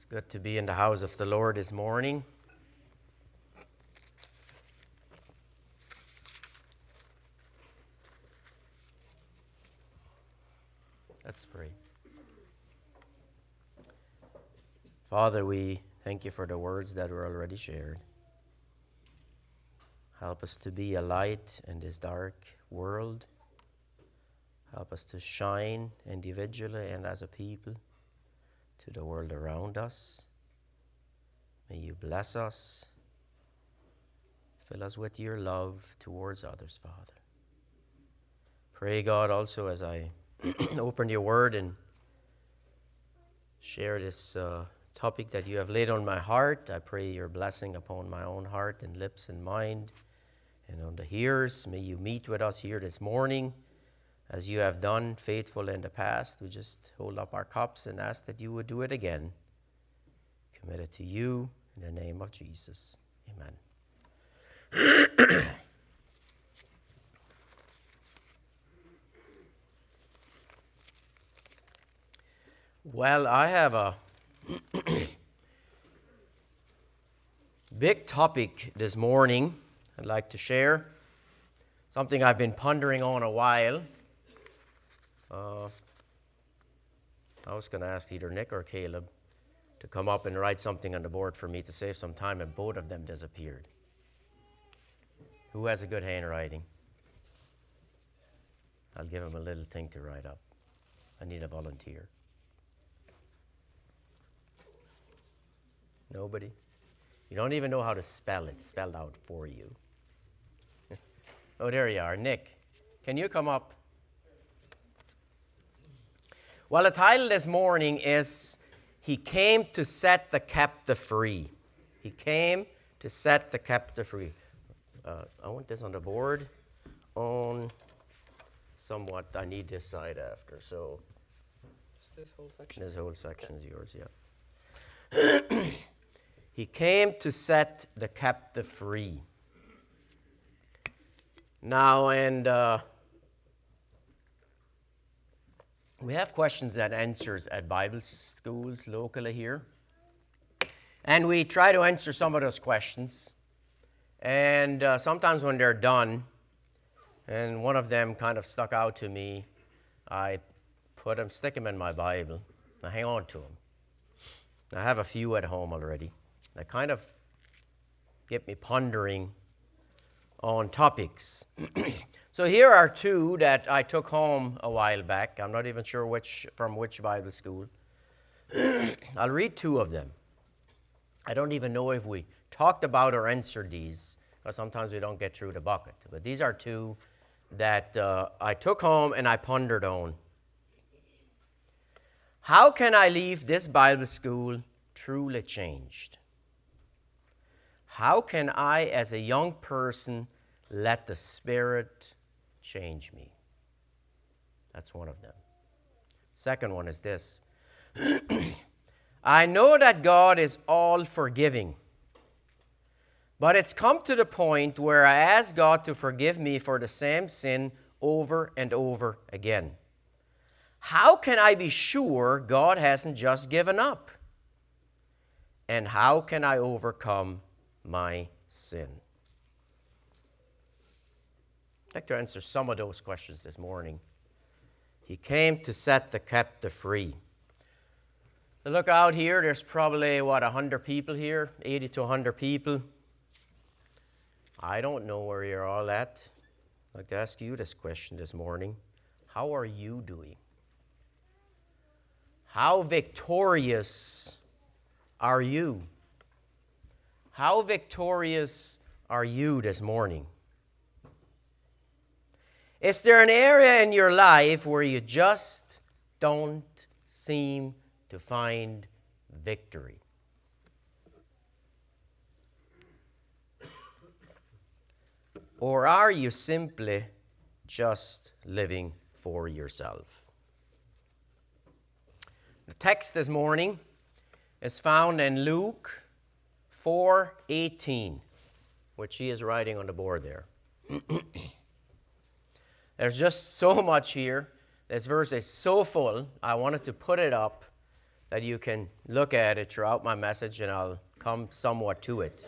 It's good to be in the house of the Lord this morning. Let's pray. Father, we thank you for the words that were already shared. Help us to be a light in this dark world. Help us to shine individually and as a people to the world around us. May you bless us. Fill us with your love towards others, Father. Pray, God, also as I open your word and share this topic that you have laid on my heart. I pray your blessing upon my own heart and lips and mind and on the hearers. May you meet with us here this morning as you have done faithful in the past. We just hold up our cups and ask that you would do it again. Commit it to you in the name of Jesus. Amen. Well, I have a big topic this morning I'd like to share. Something I've been pondering on a while. I was going to ask either Nick or Caleb to come up and write something on the board for me to save some time, and both of them disappeared. Who has a good handwriting? I'll give him a little thing to write up. I need a volunteer. Nobody? You don't even know how to spell it. Spelled out for you. Oh, there you are. Nick, can you come up? Well, the title this morning is, He Came to Set the Captive Free. He came to set the captive free. I want this on the board on somewhat. I need this side after, so. Just this whole section? This whole section is yours, yeah. He came to set the captive free. Now, and we have questions and answers at Bible schools locally here. And we try to answer some of those questions. And sometimes when they're done, and one of them kind of stuck out to me, I stick them in my Bible. I hang on to them. I have a few at home already. They kind of get me pondering on topics. So here are two that I took home a while back. I'm not even sure from which Bible school. I'll read two of them. I don't even know if we talked about or answered these, because sometimes we don't get through the bucket. But these are two that I took home and I pondered on. How can I leave this Bible school truly changed? How can I, as a young person, let the Spirit change me? That's one of them. Second one is this. I know that God is all forgiving, but it's come to the point where I ask God to forgive me for the same sin over and over again. How can I be sure God hasn't just given up? And how can I overcome my sin? I'd like to answer some of those questions this morning. He came to set the captive free. Now look out here, there's probably, 100 people here, 80 to 100 people. I don't know where you're all at. I'd like to ask you this question this morning. How are you doing? How victorious are you? How victorious are you this morning? Is there an area in your life where you just don't seem to find victory? Or are you simply just living for yourself? The text this morning is found in Luke 4:18, which he is writing on the board there. There's just so much here. This verse is so full, I wanted to put it up that you can look at it throughout my message, and I'll come somewhat to it.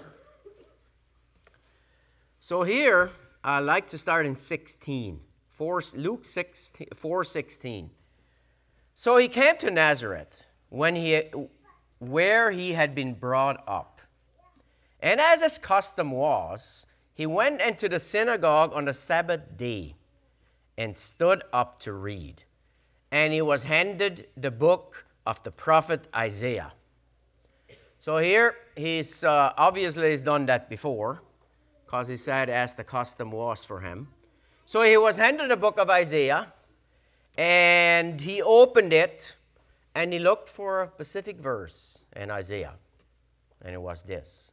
So here, I'd like to start in 16. Luke 4:16. So he came to Nazareth, where he had been brought up. And as his custom was, he went into the synagogue on the Sabbath day and stood up to read. And he was handed the book of the prophet Isaiah. So here, he's obviously he's done that before, because he said as the custom was for him. So he was handed the book of Isaiah, and he opened it, and he looked for a specific verse in Isaiah, and it was this.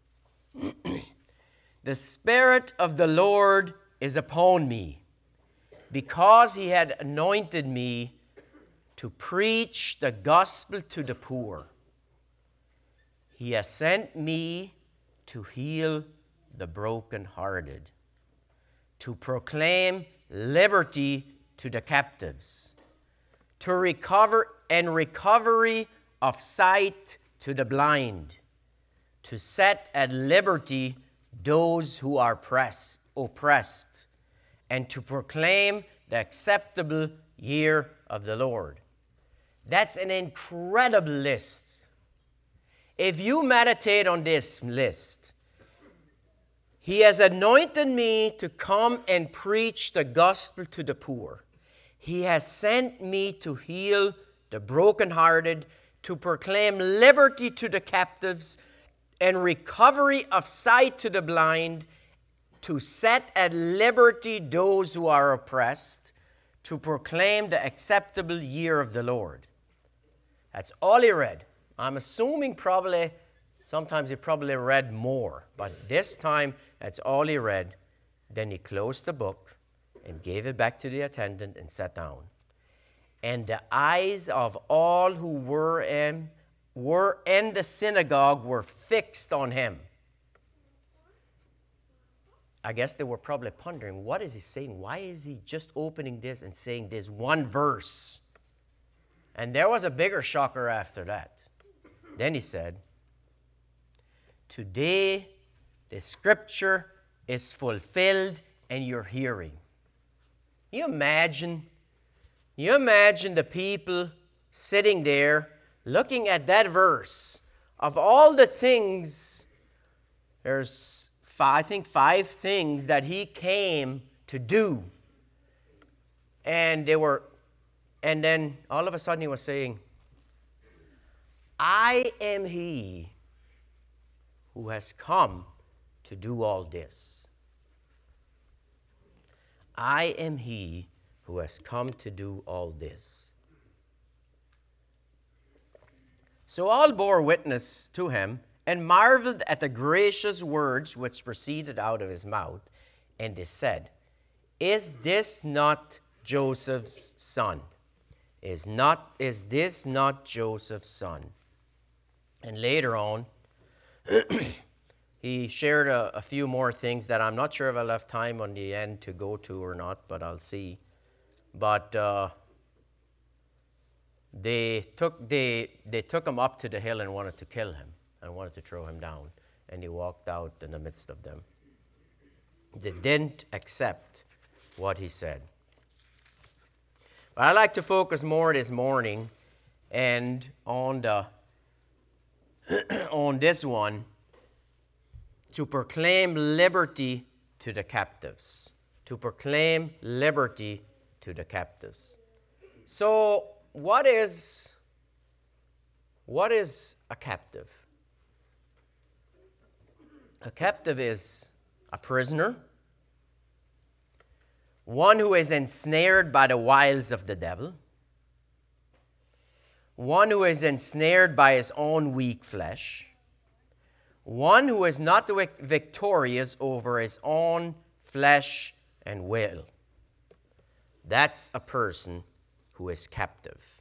The Spirit of the Lord is upon me, because he had anointed me to preach the gospel to the poor. He has sent me to heal the brokenhearted, to proclaim liberty to the captives, to recovery of sight to the blind, to set at liberty those who are oppressed, and to proclaim the acceptable year of the Lord. That's an incredible list. If you meditate on this list, he has anointed me to come and preach the gospel to the poor. He has sent me to heal the brokenhearted, to proclaim liberty to the captives, and recovery of sight to the blind, to set at liberty those who are oppressed, to proclaim the acceptable year of the Lord. That's all he read. I'm assuming sometimes he probably read more, but this time that's all he read. Then he closed the book and gave it back to the attendant and sat down. And the eyes of all who were in the synagogue were fixed on him. I guess they were probably pondering, what is he saying? Why is he just opening this and saying this one verse? And there was a bigger shocker after that. Then he said, today the scripture is fulfilled in your hearing. You imagine the people sitting there looking at that verse. Of all the things, there's I think 5 things that he came to do. And then all of a sudden he was saying, I am he who has come to do all this. I am he who has come to do all this. So all bore witness to him and marveled at the gracious words which proceeded out of his mouth. And they said, is this not Joseph's son? Is this not Joseph's son? And later on, he shared a few more things that I'm not sure if I'll have time on the end to go to or not, but I'll see. But they took him up to the hill and wanted to kill him and wanted to throw him down. And he walked out in the midst of them. They didn't accept what he said. But I'd like to focus more this morning and on this one, to proclaim liberty to the captives. To proclaim liberty to the captives. So, what is a captive? A captive is a prisoner, one who is ensnared by the wiles of the devil, one who is ensnared by his own weak flesh, one who is not victorious over his own flesh and will. That's a person who is captive.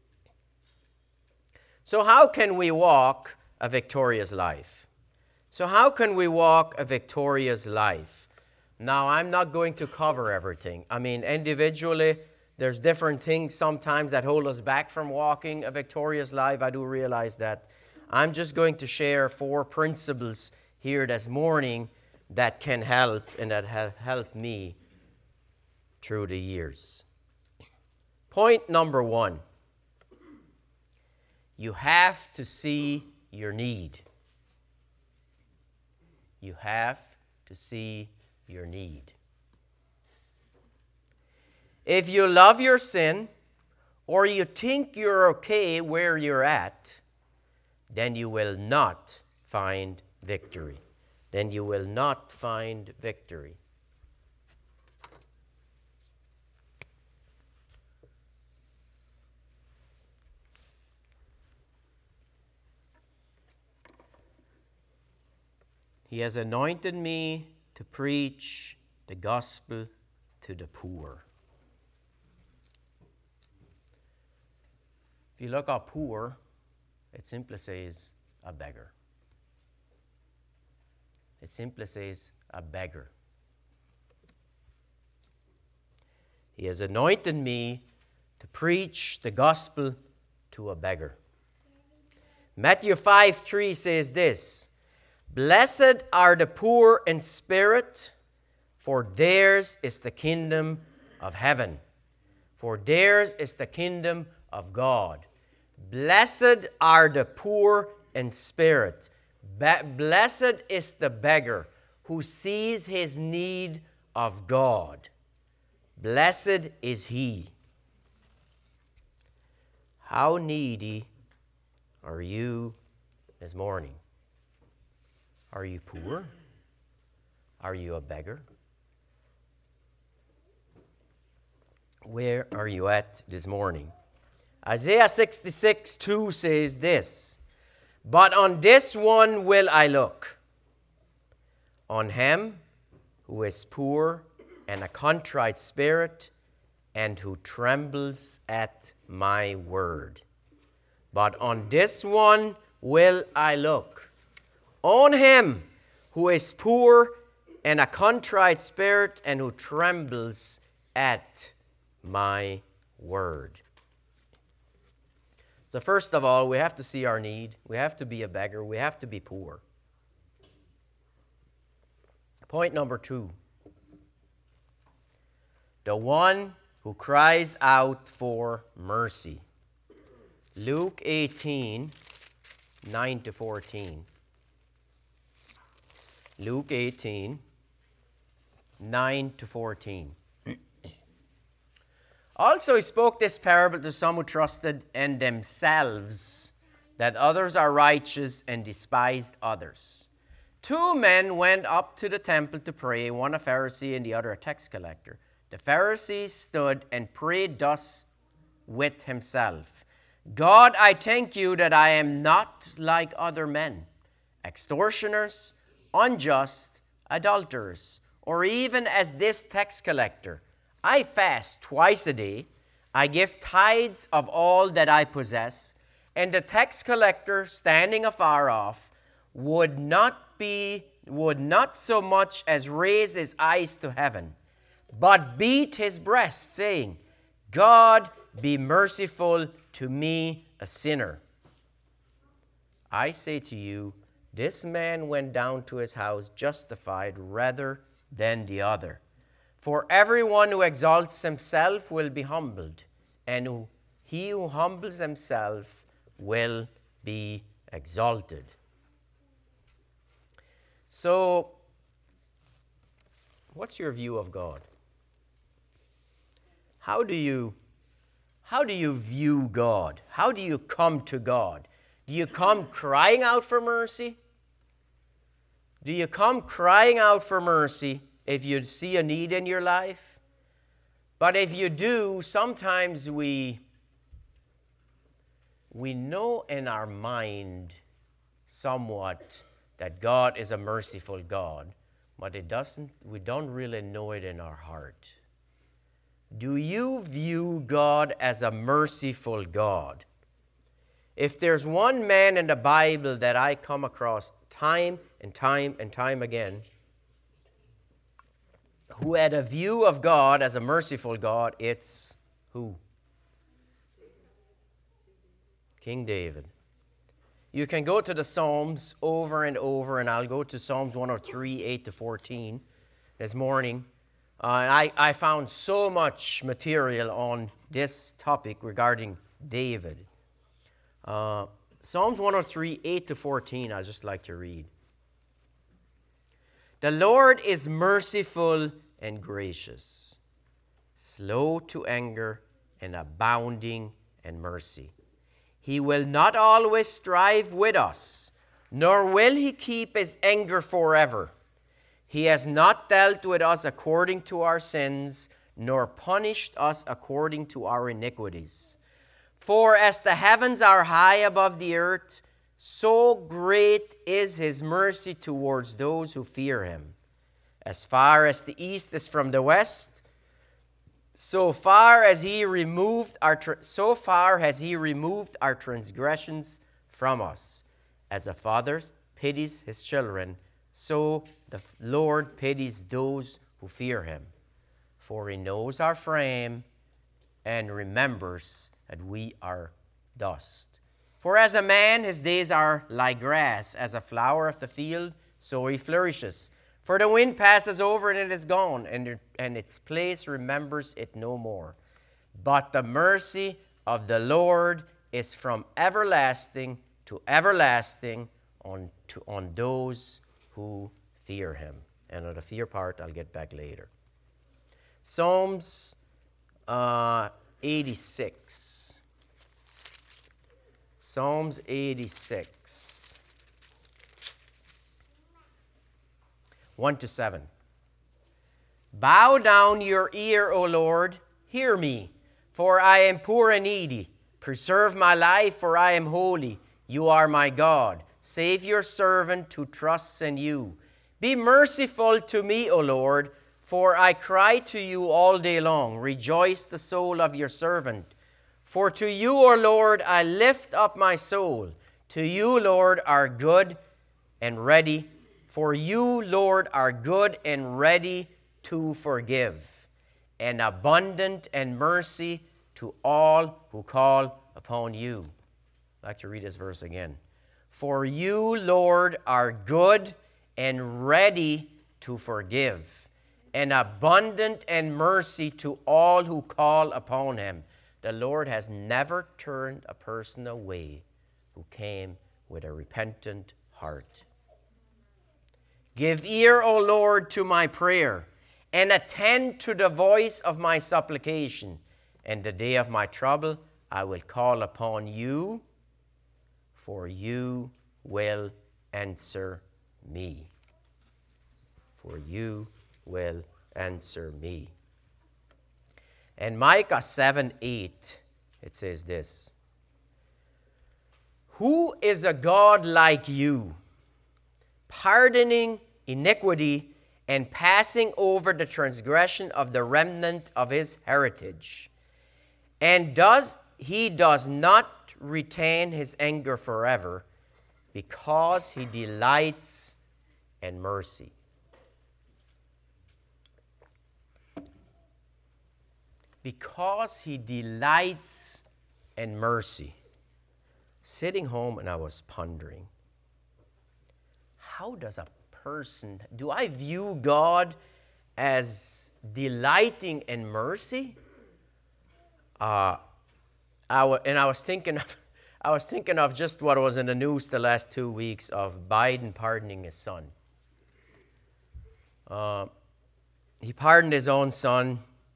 So how can we walk a victorious life? So how can we walk a victorious life? Now, I'm not going to cover everything. I mean, individually, there's different things sometimes that hold us back from walking a victorious life. I do realize that. I'm just going to share 4 principles here this morning that can help and that have helped me through the years. Point number 1. You have to see your need. You have to see your need. If you love your sin, or you think you're okay where you're at, then you will not find victory. Then you will not find victory. He has anointed me to preach the gospel to the poor. If you look up poor, it simply says a beggar. It simply says a beggar. He has anointed me to preach the gospel to a beggar. Matthew 5:3 says this, "Blessed are the poor in spirit, for theirs is the kingdom of heaven. For theirs is the kingdom of God." Blessed are the poor in spirit. Blessed is the beggar who sees his need of God. Blessed is he. How needy are you this morning? Are you poor? Are you a beggar? Where are you at this morning? Isaiah 66:2 says this, "But on this one will I look, on him who is poor and a contrite spirit, and who trembles at my word. But on this one will I look, on him who is poor and a contrite spirit, and who trembles at my word." So first of all, we have to see our need. We have to be a beggar. We have to be poor. Point number 2. The one who cries out for mercy. Luke 18:9-14. Luke 18:9-14. Also, he spoke this parable to some who trusted in themselves that others are righteous and despised others. 2 men went up to the temple to pray, one a Pharisee and the other a tax collector. The Pharisee stood and prayed thus with himself, "God, I thank you that I am not like other men, extortioners, unjust, adulterers, or even as this tax collector. I fast twice a day. I give tithes of all that I possess." And the tax collector, standing afar off, would not so much as raise his eyes to heaven, but beat his breast, saying, "God, be merciful to me, a sinner." I say to you, this man went down to his house justified rather than the other. For everyone who exalts himself will be humbled, and he who humbles himself will be exalted. So, what's your view of God? How do you view God? How do you come to God? Do you come crying out for mercy? Do you come crying out for mercy if you see a need in your life? But if you do, sometimes we know in our mind somewhat that God is a merciful God, but we don't really know it in our heart. Do you view God as a merciful God? If there's one man in the Bible that I come across time and time and time again who had a view of God as a merciful God, it's Who? King David. You can go to the Psalms over and over, and I'll go to Psalms 103, 8 to 14 this morning. And I found so much material on this topic regarding David. Psalms 103, 8 to 14, I'd just like to read. The Lord is merciful and gracious, slow to anger and abounding in mercy. He will not always strive with us, nor will he keep his anger forever. He has not dealt with us according to our sins, nor punished us according to our iniquities. For as the heavens are high above the earth, so great is his mercy towards those who fear him. As far as the east is from the west, so far has he removed our transgressions from us. As a father pities his children, so the Lord pities those who fear him. For he knows our frame and remembers that we are dust. For as a man, his days are like grass, as a flower of the field, so he flourishes. For the wind passes over and it is gone, and its place remembers it no more. But the mercy of the Lord is from everlasting to everlasting on those who fear him. And on the fear part, I'll get back later. Psalms 86. Psalms 86. 1 to 7. Bow down your ear, O Lord, hear me, for I am poor and needy. Preserve my life, for I am holy. You are my God. Save your servant who trusts in you. Be merciful to me, O Lord, for I cry to you all day long. Rejoice the soul of your servant. For to you, O Lord, I lift up my soul. To you, Lord, are good and ready. For you, Lord, are good and ready to forgive, and abundant in mercy to all who call upon you. I'd like to read this verse again. For you, Lord, are good and ready to forgive, and abundant in mercy to all who call upon him. The Lord has never turned a person away who came with a repentant heart. Give ear, O Lord, to my prayer, and attend to the voice of my supplication. In the day of my trouble, I will call upon you, for you will answer me. For you will answer me. In Micah 7:8, it says this: Who is a God like you, pardoning iniquity and passing over the transgression of the remnant of his heritage? And he does not retain his anger forever, because he delights in mercy. Because he delights in mercy. Sitting home and I was pondering, how does a person, do I view God as delighting in mercy? I was thinking of just what was in the news the last 2 weeks of Biden pardoning his son. He pardoned his own son.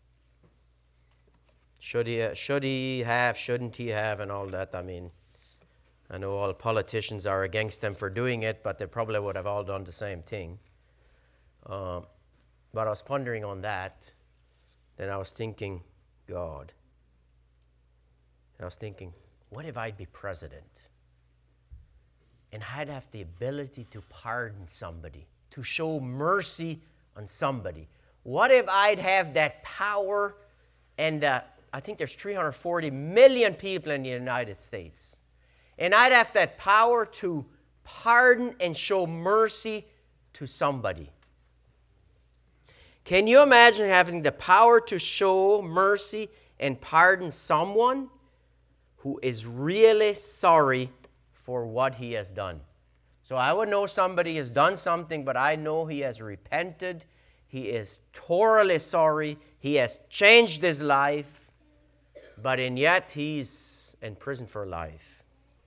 Should he have, shouldn't he have, and all that. I mean, I know all politicians are against them for doing it, but they probably would have all done the same thing. But I was pondering on that. Then I was thinking, God. And I was thinking, what if I'd be president? And I'd have the ability to pardon somebody, to show mercy on somebody. What if I'd have that power? And I think there's 340 million people in the United States. And I'd have that power to pardon and show mercy to somebody. Can you imagine having the power to show mercy and pardon someone who is really sorry for what he has done. So I would know somebody has done something, but I know he has repented. He is thoroughly sorry. He has changed his life, but and yet he's in prison for life.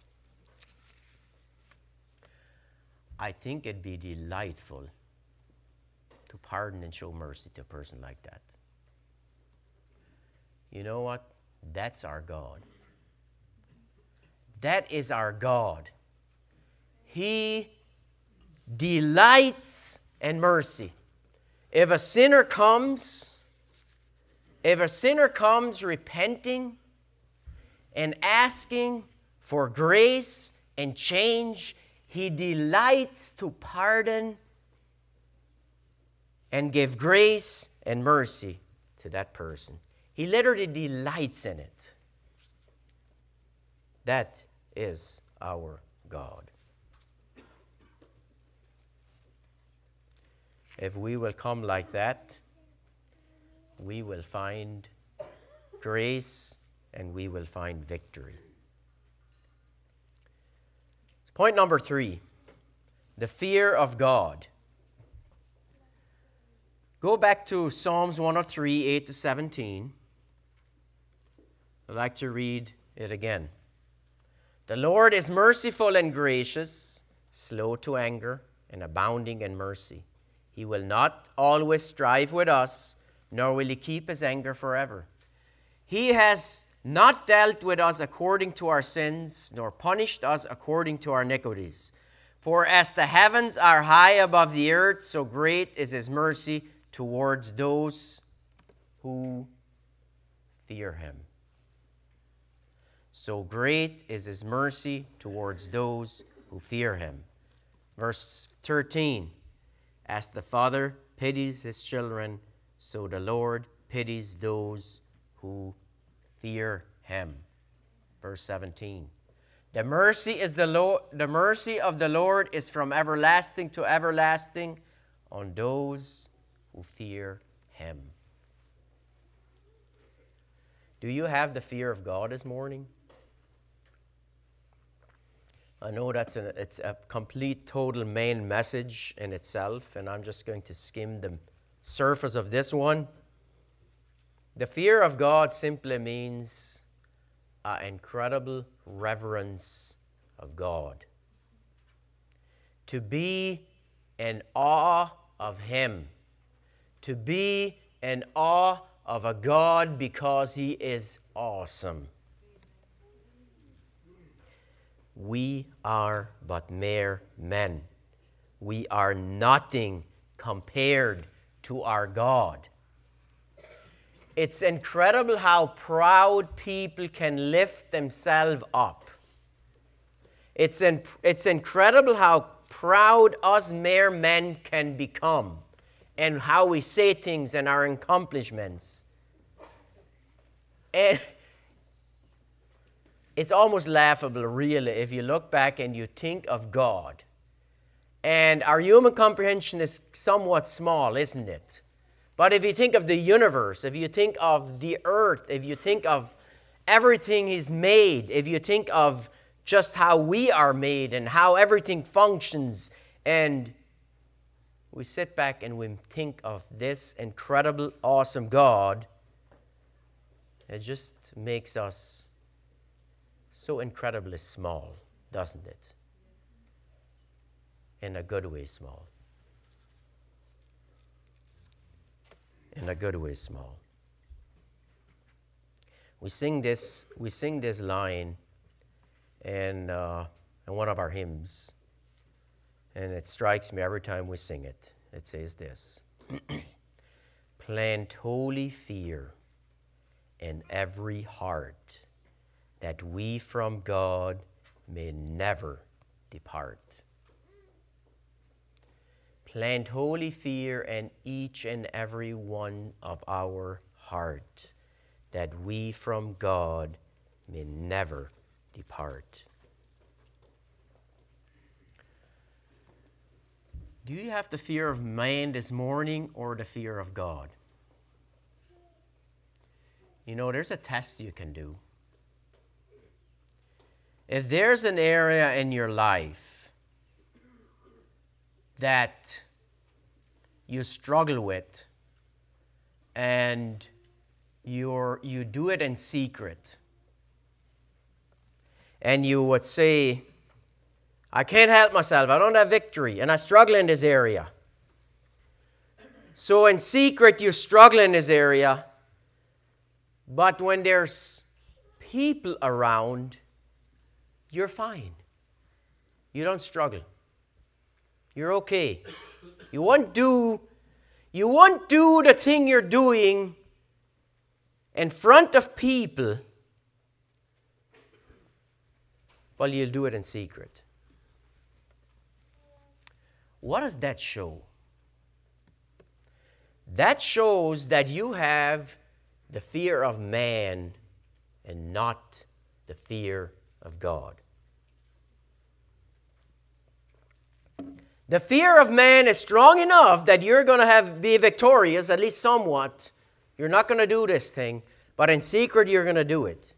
I think it'd be delightful to pardon and show mercy to a person like that. You know what? That's our God. That is our God. He delights in mercy. If a sinner comes repenting and asking for grace and change, he delights to pardon and give grace and mercy to that person. He literally delights in it. That is our God. If we will come like that, we will find grace and we will find victory. Point number 3, the fear of God. Go back to Psalms 103, 8 to 17. I'd like to read it again. The Lord is merciful and gracious, slow to anger, and abounding in mercy. He will not always strive with us, nor will he keep his anger forever. He has not dealt with us according to our sins, nor punished us according to our iniquities. For as the heavens are high above the earth, so great is his mercy towards those who fear him. So great is his mercy towards those who fear him. Verse 13, as the Father pities his children, so the Lord pities those who fear him. Verse 17, the mercy of the Lord is from everlasting to everlasting on those who fear him. Do you have the fear of God this morning? I know it's a complete, total main message in itself, and I'm just going to skim the surface of this one. The fear of God simply means an incredible reverence of God. To be in awe of him. To be in awe of a God because he is awesome. We are but mere men. We are nothing compared to our God. It's incredible how proud people can lift themselves up. It's incredible how proud us mere men can become and how we say things and our accomplishments. And it's almost laughable, really, if you look back and you think of God. And our human comprehension is somewhat small, isn't it? But if you think of the universe, if you think of the earth, if you think of everything he's made, if you think of just how we are made and how everything functions, and we sit back and we think of this incredible, awesome God, it just makes us so incredibly small, doesn't it? In a good way, small. In a good way, small. We sing this line in one of our hymns, and it strikes me every time we sing it. It says this: plant holy fear in every heart, that we from God may never depart. Plant holy fear in each and every one of our heart, that we from God may never depart. Do you have the fear of man this morning or the fear of God? You know, there's a test you can do. If there's an area in your life that you struggle with and you do it in secret, and you would say, I can't help myself, I don't have victory, and I struggle in this area. So in secret you struggle in this area, but when there's people around, you're fine. You don't struggle. You're okay. You won't do the thing you're doing in front of people, but you'll do it in secret. What does that show? That shows that you have the fear of man and not the fear of God. The fear of man is strong enough that you're going to be victorious, at least somewhat. You're not going to do this thing, but in secret you're going to do it.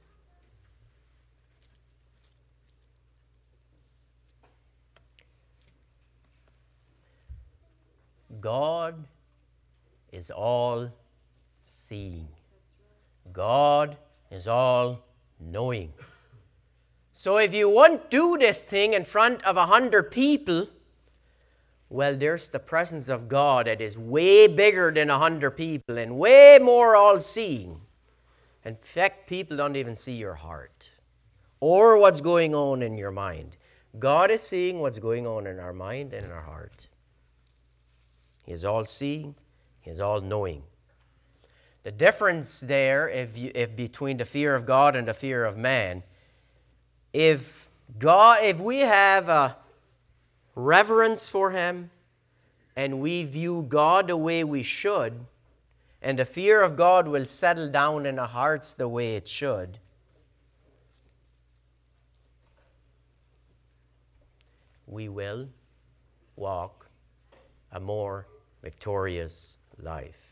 God is all seeing. God is all knowing. So if you won't do this thing in front of 100 people, well, there's the presence of God that is way bigger than 100 people and way more all-seeing. In fact, people don't even see your heart or what's going on in your mind. God is seeing what's going on in our mind and in our heart. He is all-seeing. He is all-knowing. The difference there, if between the fear of God and the fear of man, if we have a reverence for Him and we view God the way we should, and the fear of God will settle down in our hearts the way it should, we will walk a more victorious life.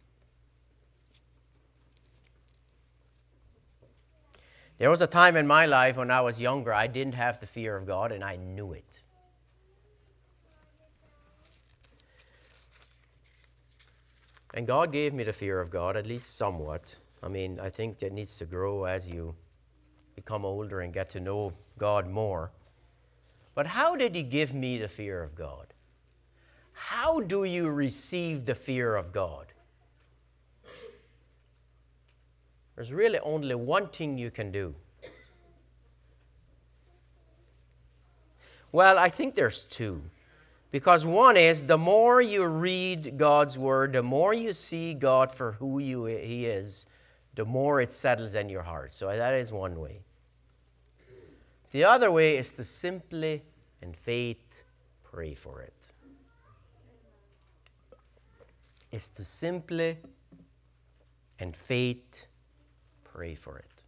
There was a time in my life when I was younger, I didn't have the fear of God, and I knew it. And God gave me the fear of God, at least somewhat. I mean, I think that needs to grow as you become older and get to know God more. But how did He give me the fear of God? How do you receive the fear of God? There's really only one thing you can do. Well, I think there's two. Because one is, the more you read God's Word, the more you see God for who He is, the more it settles in your heart. So that is one way. The other way is to simply, in faith, pray for it. Is to simply, in faith, pray for it.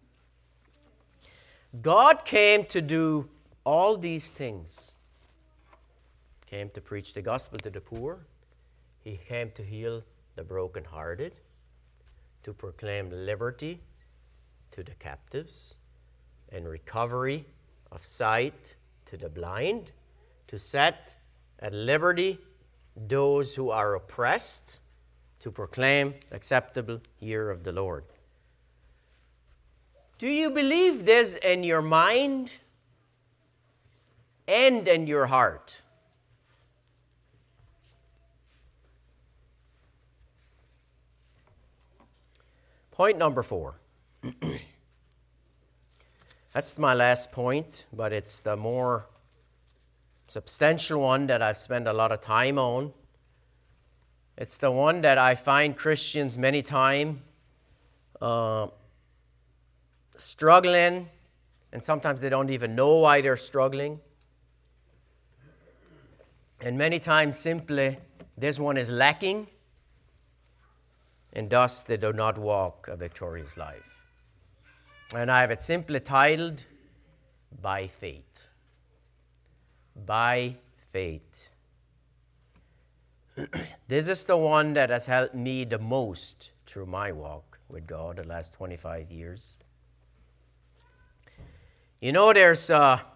God came to do all these things. He came to preach the gospel to the poor. He came to heal the brokenhearted, to proclaim liberty to the captives, and recovery of sight to the blind, to set at liberty those who are oppressed, to proclaim the acceptable year of the Lord. Do you believe this in your mind and in your heart? Point number 4. That's my last point, but it's the more substantial one that I've spent a lot of time on. It's the one that I find Christians many times struggling, and sometimes they don't even know why they're struggling. And many times simply this one is lacking, and thus they do not walk a victorious life. And I have it simply titled, By Faith. By faith. This is the one that has helped me the most through my walk with God the last 25 years. You know, there's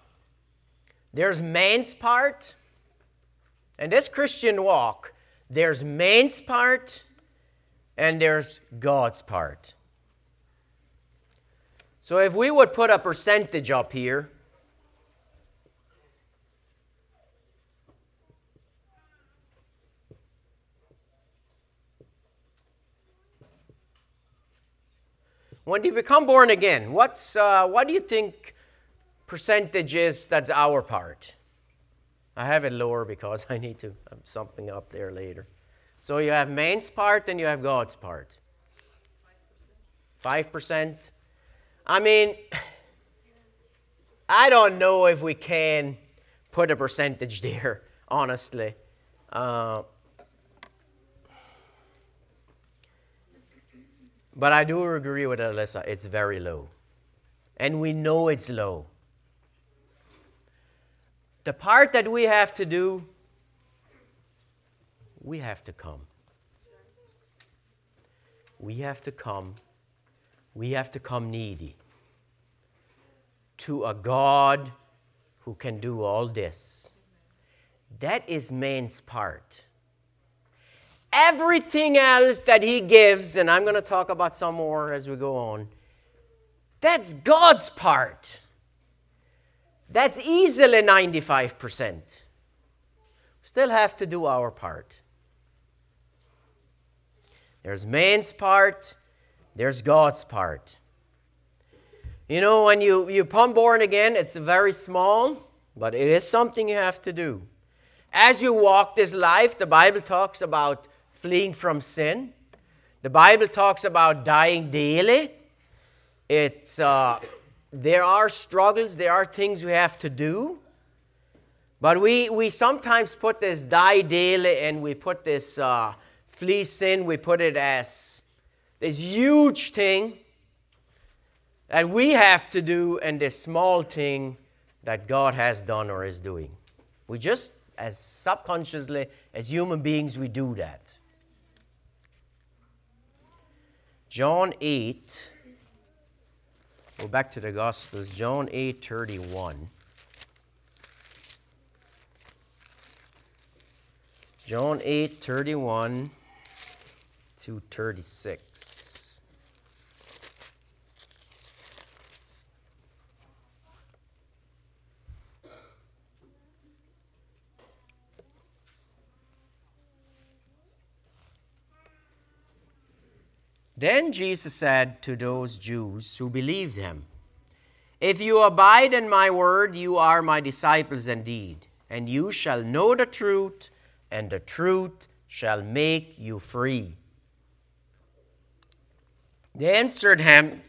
man's part. In this Christian walk, there's man's part and there's God's part. So if we would put a percentage up here, when you become born again, what do you think percentage is that's our part? I have it lower because I need to have something up there later. So you have man's part and you have God's part. 5%. I mean, I don't know if we can put a percentage there, honestly. But I do agree with Alyssa, it's very low. And we know it's low. The part that we have to do, we have to come. We have to come. We have to come needy to a God who can do all this. That is man's part. Everything else that he gives, and I'm going to talk about some more as we go on, that's God's part. That's easily 95%. Still have to do our part. There's man's part, there's God's part. You know, when you become born again, it's very small, but it is something you have to do. As you walk this life, the Bible talks about fleeing from sin. The Bible talks about dying daily. There are struggles, there are things we have to do. But we sometimes put this die daily and we put this flee sin, we put it as this huge thing that we have to do and this small thing that God has done or is doing. We just, as subconsciously, as human beings, we do that. John 8, go back to the Gospels, John 8:31. John 8:31 to 36. Then Jesus said to those Jews who believed him, "If you abide in my word, you are my disciples indeed, and you shall know the truth, and the truth shall make you free." They answered him,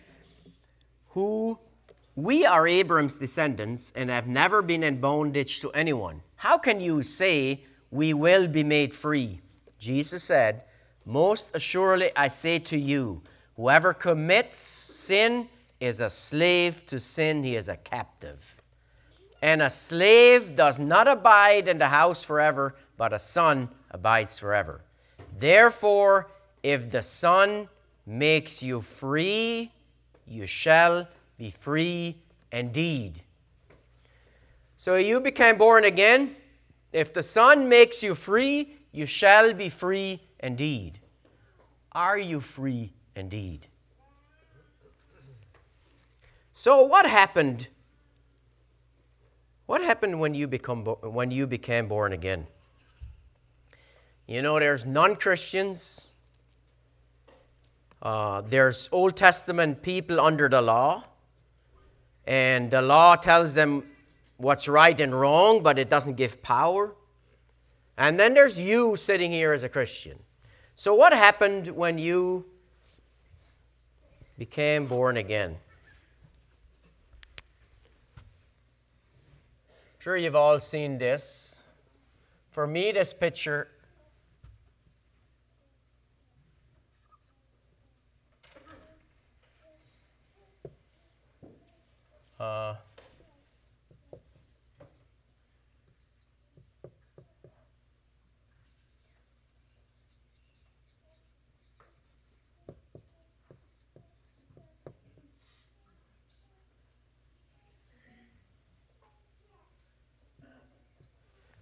"We are Abraham's descendants and have never been in bondage to anyone. How can you say we will be made free?" Jesus said, "Most assuredly I say to you, whoever commits sin is a slave to sin. He is a captive. And a slave does not abide in the house forever, but a son abides forever. Therefore, if the Son makes you free, you shall be free indeed." So you became born again. If the Son makes you free, you shall be free indeed. Are you free indeed? So what happened? What happened when you became born again? You know, there's non-Christians. There's Old Testament people under the law. And the law tells them what's right and wrong, but it doesn't give power. And then there's you sitting here as a Christian. So what happened when you became born again? I'm sure you've all seen this. For me, this picture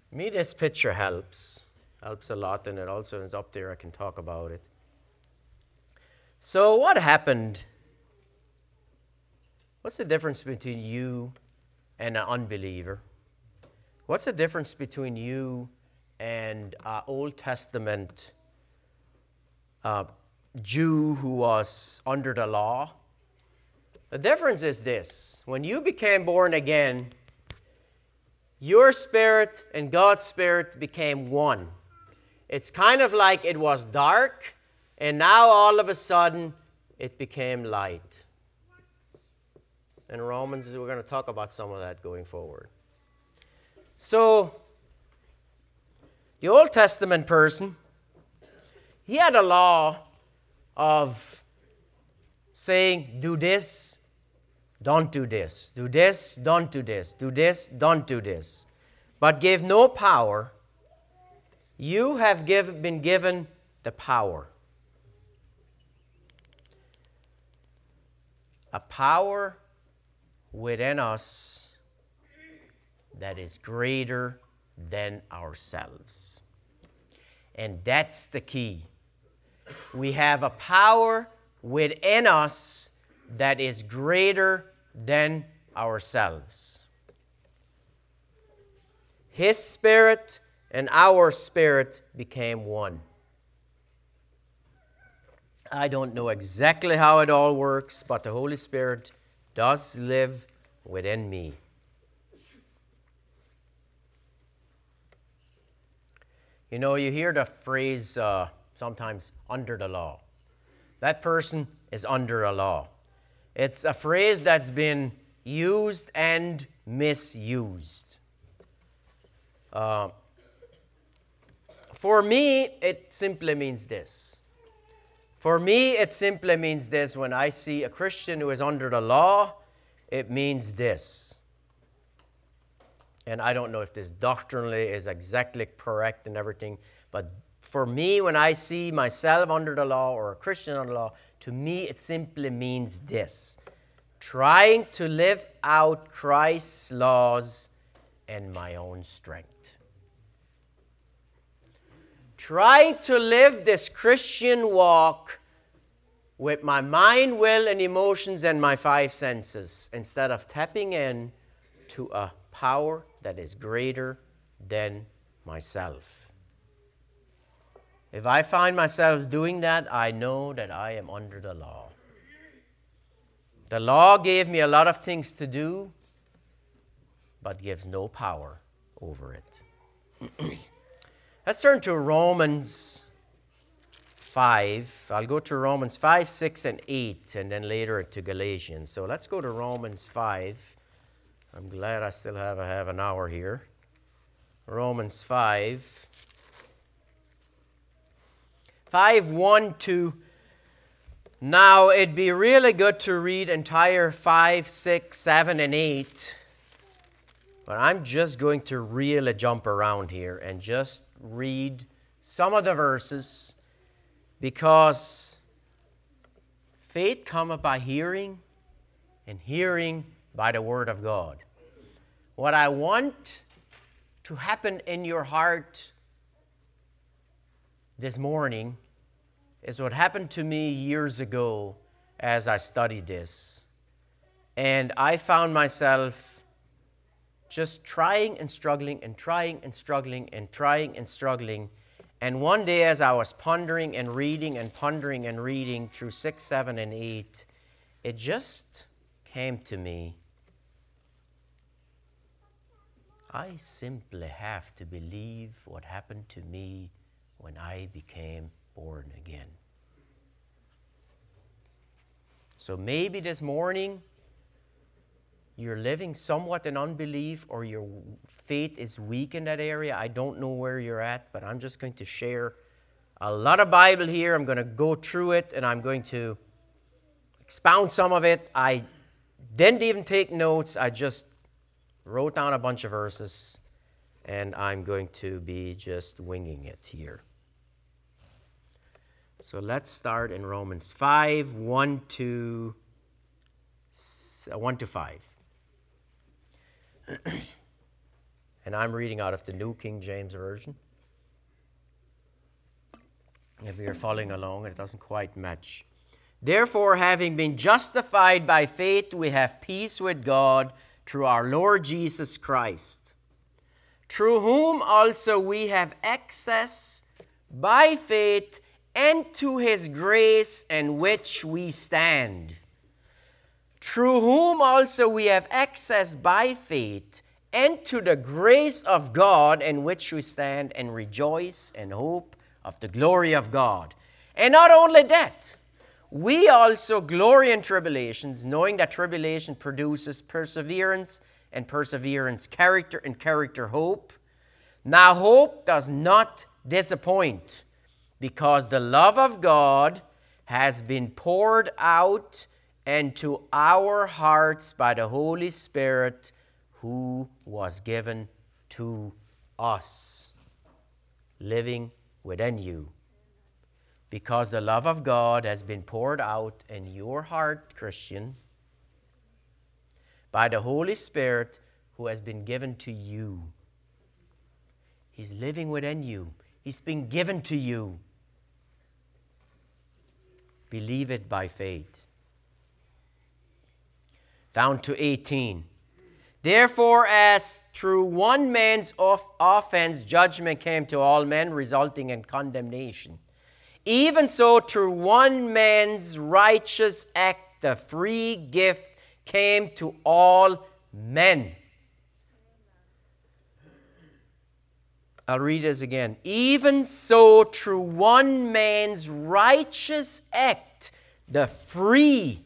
Me, this picture helps a lot, and it also is up there. I can talk about it. So what happened? What's the difference between you and an unbeliever? What's the difference between you and an Old Testament Jew who was under the law? The difference is this. When you became born again, your spirit and God's spirit became one. It's kind of like it was dark, and now all of a sudden it became light. In Romans, we're going to talk about some of that going forward. So, the Old Testament person, he had a law of saying, do this, don't do this. Do this, don't do this. Do this, don't do this. But gave no power. You have been given the power. A power within us that is greater than ourselves. And that's the key. We have a power within us that is greater than ourselves. His spirit and our spirit became one. I don't know exactly how it all works, but the Holy Spirit does live within me. You know, you hear the phrase sometimes, under the law. That person is under a law. It's a phrase that's been used and misused. For me, it simply means this. For me, it simply means this. When I see a Christian who is under the law, it means this. And I don't know if this doctrinally is exactly correct and everything, but for me, when I see myself under the law or a Christian under the law, to me, it simply means this. Trying to live out Christ's laws in my own strength. Trying to live this Christian walk with my mind, will, and emotions and my five senses instead of tapping in to a power that is greater than myself. If I find myself doing that, I know that I am under the law. The law gave me a lot of things to do, but gives no power over it. Let's turn to Romans 5. I'll go to Romans 5, 6, and 8, and then later to Galatians. So let's go to Romans 5. I'm glad I still have an hour here. Romans 5. 5, 1 to... Now, it'd be really good to read entire 5, 6, 7, and 8. But I'm just going to really jump around here and just read some of the verses, because faith cometh by hearing, and hearing by the word of God. What I want to happen in your heart this morning is what happened to me years ago as I studied this. And I found myself just trying and struggling and trying and struggling and trying and struggling. And one day as I was pondering and reading and pondering and reading through 6, 7, and 8, it just came to me. I simply have to believe what happened to me when I became born again. So maybe this morning you're living somewhat in unbelief, or your faith is weak in that area. I don't know where you're at, but I'm just going to share a lot of Bible here. I'm going to go through it, and I'm going to expound some of it. I didn't even take notes. I just wrote down a bunch of verses, and I'm going to be just winging it here. So let's start in Romans 5, 1 to 5. And I'm reading out of the New King James Version. If you're following along, it doesn't quite match. Therefore, having been justified by faith, we have peace with God through our Lord Jesus Christ, through whom also we have access by faith into his grace in which we stand. Through whom also we have access by faith into the grace of God in which we stand and rejoice in hope of the glory of God. And not only that, we also glory in tribulations, knowing that tribulation produces perseverance, and perseverance character, and character hope. Now hope does not disappoint, because the love of God has been poured out into our hearts by the Holy Spirit who was given to us, living within you. Because the love of God has been poured out in your heart, Christian, by the Holy Spirit who has been given to you. He's living within you. He's been given to you. Believe it by faith. Down to 18. Therefore, as through one man's offense judgment came to all men, resulting in condemnation, even so through one man's righteous act the free gift came to all men. I'll read this again. Even so through one man's righteous act the free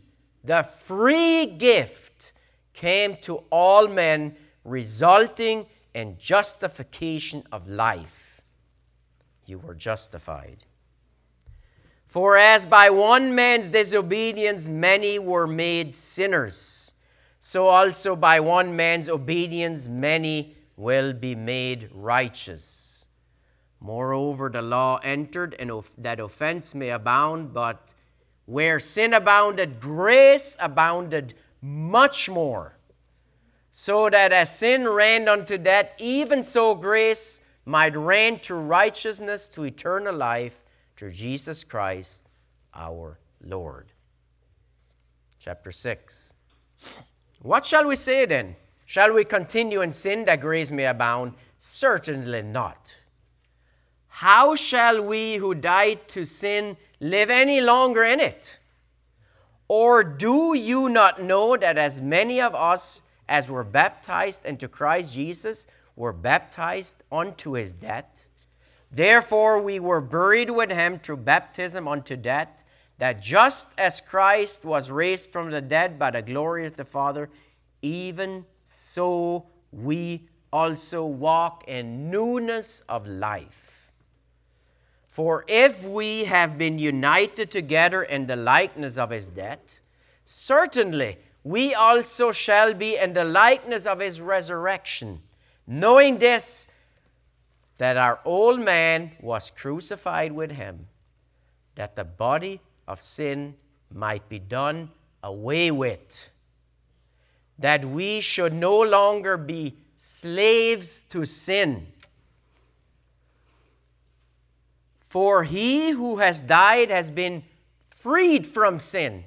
gift came to all men, resulting in justification of life. You were justified. For as by one man's disobedience many were made sinners, so also by one man's obedience many will be made righteous. Moreover, the law entered, and that offense may abound, but where sin abounded, grace abounded much more. So that as sin reigned unto death, even so grace might reign to righteousness, to eternal life, through Jesus Christ our Lord. Chapter 6. What shall we say then? Shall we continue in sin that grace may abound? Certainly not. How shall we who died to sin live any longer in it? Or do you not know that as many of us as were baptized into Christ Jesus were baptized unto his death? Therefore we were buried with him through baptism unto death, that just as Christ was raised from the dead by the glory of the Father, even so we also walk in newness of life. For if we have been united together in the likeness of his death, certainly we also shall be in the likeness of his resurrection, knowing this, that our old man was crucified with him, that the body of sin might be done away with, that we should no longer be slaves to sin. For he who has died has been freed from sin.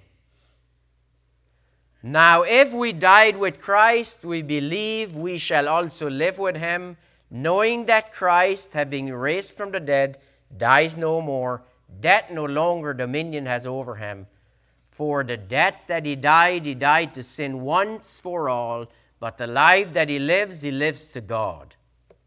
Now if we died with Christ, we believe we shall also live with him, knowing that Christ, having raised from the dead, dies no more. Death no longer dominion has over him. For the death that he died to sin once for all, but the life that he lives to God.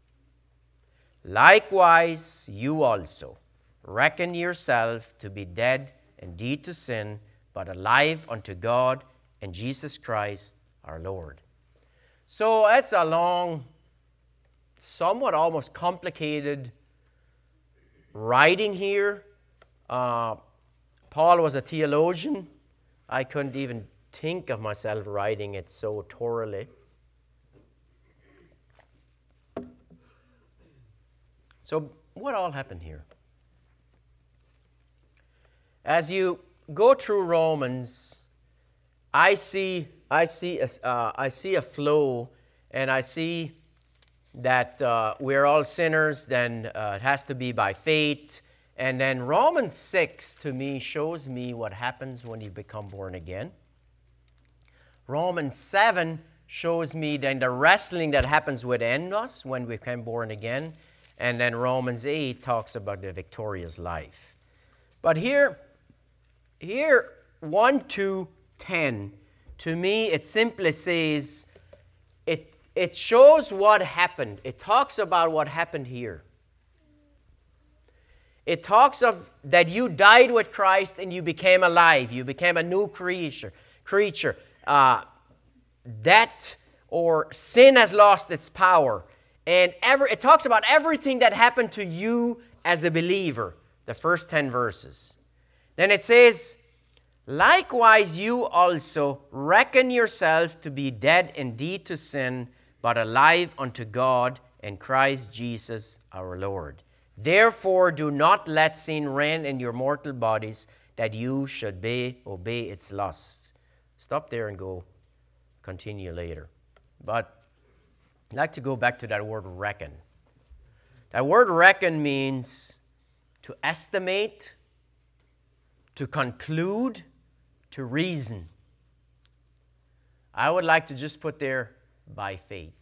Likewise, you also reckon yourself to be dead indeed to sin, but alive unto God in Jesus Christ our Lord. So that's a long, somewhat almost complicated writing here. Paul was a theologian. I couldn't even think of myself writing it so thoroughly. So what all happened here? As you go through Romans, I see a flow, and I see that we're all sinners, then it has to be by faith. And then Romans 6 to me shows me what happens when you become born again. Romans 7 shows me then the wrestling that happens within us when we become born again. And then Romans 8 talks about the victorious life. But here 1 to 10, to me it simply says, it shows what happened. It talks about what happened here. It talks of that you died with Christ and you became alive. You became a new creature. Death or sin has lost its power. And it talks about everything that happened to you as a believer, the first 10 verses. Then it says, likewise you also reckon yourself to be dead indeed to sin, but alive unto God in Christ Jesus our Lord. Therefore do not let sin reign in your mortal bodies, that you should obey its lusts. Stop there and go continue later. But I'd like to go back to that word reckon. That word reckon means to estimate, to conclude, to reason. I would like to just put there, by faith.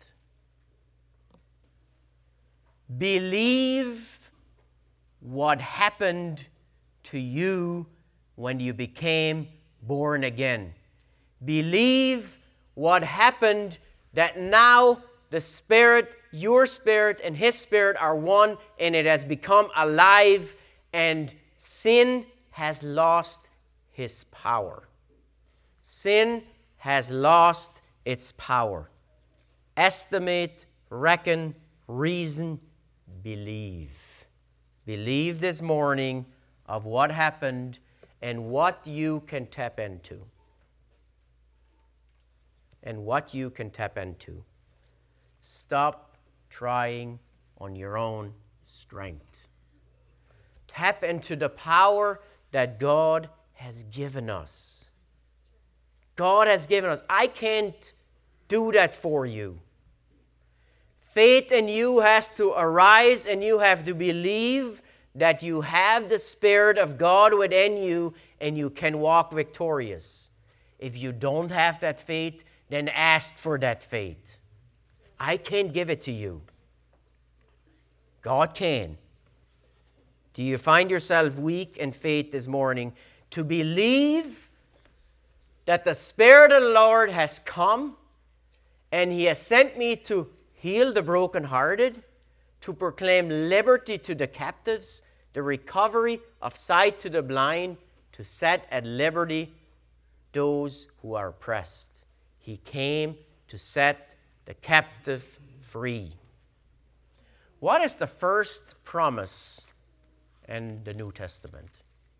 Believe what happened to you when you became born again. Believe what happened that now the Spirit, your spirit and His Spirit are one, and it has become alive, and sin has lost his power. Sin has lost its power. Estimate, reckon, reason, believe. Believe this morning of what happened and what you can tap into. And what you can tap into. Stop trying on your own strength. Tap into the power that God has given us. God has given us. I can't do that for you. Faith in you has to arise, and you have to believe that you have the Spirit of God within you and you can walk victorious. If you don't have that faith, then ask for that faith. I can't give it to you. God can. Do you find yourself weak in faith this morning to believe that the Spirit of the Lord has come and He has sent me to heal the brokenhearted, to proclaim liberty to the captives, the recovery of sight to the blind, to set at liberty those who are oppressed? He came to set the captive free. What is the first promise in the New Testament?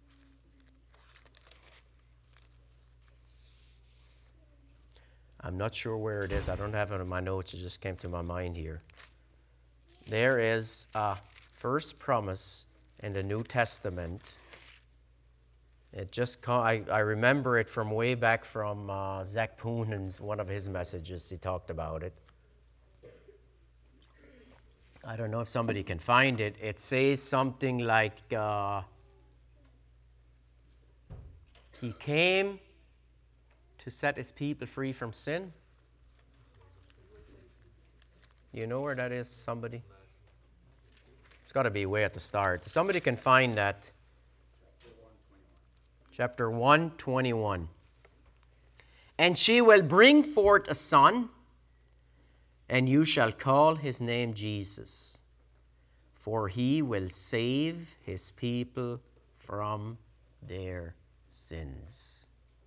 I'm not sure where it is. I don't have it in my notes. It just came to my mind here. There is a first promise in the New Testament. I remember it from way back from Zach Poonan's, one of his messages. He talked about it. I don't know if somebody can find it. It says something like, He came to set His people free from sin. You know where that is, somebody? It's got to be way at the start. If somebody can find that. Chapter 1:21. And she will bring forth a son, and you shall call his name Jesus, for he will save his people from their sins.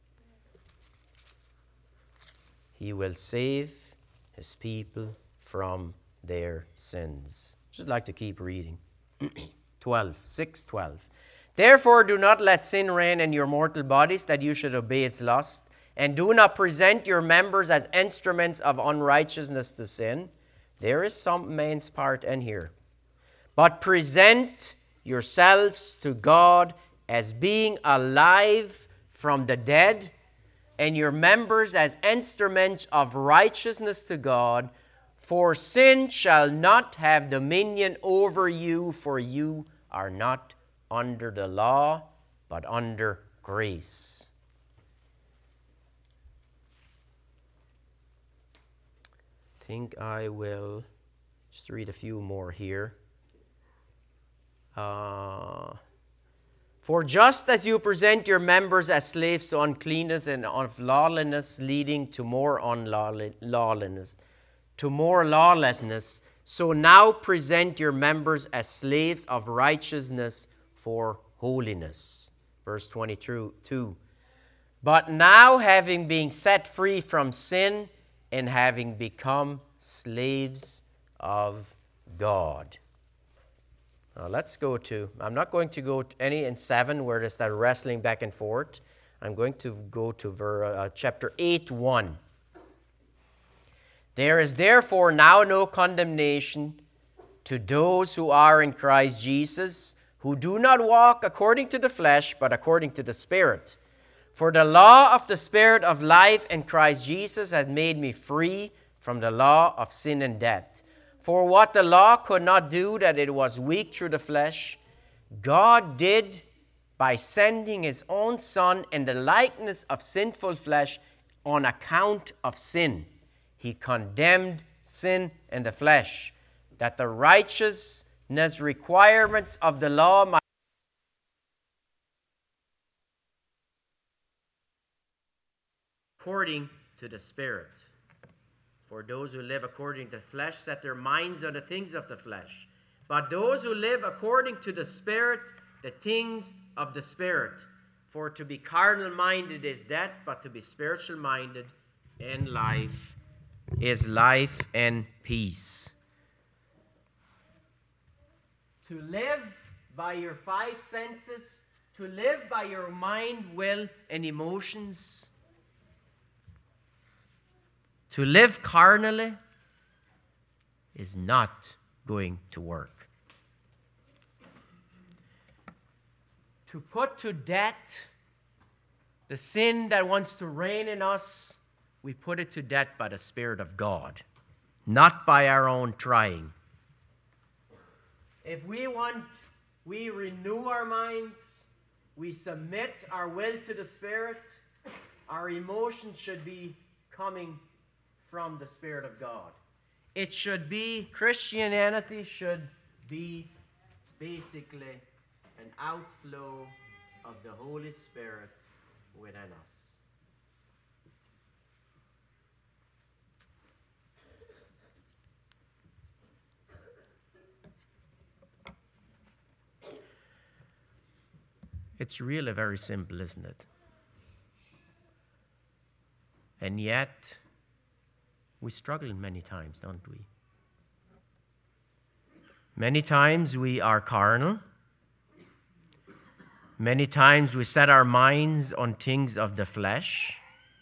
He will save his people from their sins. Just like to keep reading. 6:12. Therefore do not let sin reign in your mortal bodies, that you should obey its lust. And do not present your members as instruments of unrighteousness to sin. There is some man's part in here. But present yourselves to God as being alive from the dead, and your members as instruments of righteousness to God. For sin shall not have dominion over you, for you are not under the law, but under grace. I think I will just read a few more here. For just as you present your members as slaves to uncleanness and of lawlessness, leading to more lawlessness, so now present your members as slaves of righteousness for holiness. Verse 22. But now, having been set free from sin and having become slaves of God. Now let's go to, I'm not going to go to any in 7 where there's that wrestling back and forth. I'm going to go to chapter 8:1. There is therefore now no condemnation to those who are in Christ Jesus, who do not walk according to the flesh, but according to the Spirit. For the law of the Spirit of life in Christ Jesus has made me free from the law of sin and death. For what the law could not do, that it was weak through the flesh, God did by sending his own Son in the likeness of sinful flesh on account of sin. He condemned sin in the flesh, that the righteousness requirements of the law might according to the Spirit. For those who live according to the flesh set their minds on the things of the flesh. But those who live according to the Spirit, the things of the Spirit. For to be carnal-minded is death, but to be spiritual-minded in life is life and peace. To live by your 5 senses, to live by your mind, will, and emotions, to live carnally is not going to work. To put to death the sin that wants to reign in us, we put it to death by the Spirit of God, not by our own trying. If we renew our minds, we submit our will to the Spirit, our emotions should be coming from the Spirit of God. It should be, Christianity should be basically an outflow of the Holy Spirit within us. It's really very simple, isn't it? And yet, we struggle many times, don't we? Many times we are carnal. Many times we set our minds on things of the flesh.